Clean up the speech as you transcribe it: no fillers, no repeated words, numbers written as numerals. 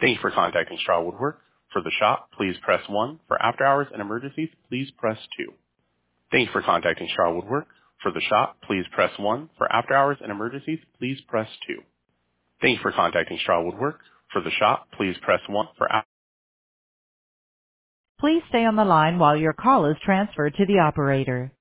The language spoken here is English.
Thank you for contacting Straw Woodwork. For the shop, please press 1. For after hours and emergencies, please press 2. Thank you for contacting Straw Woodwork. For the shop, please press 1. For after hours and emergencies, please press 2. Thank you for contacting Straw Woodwork. For the shop, please press 1. Please stay on the line while your call is transferred to the operator.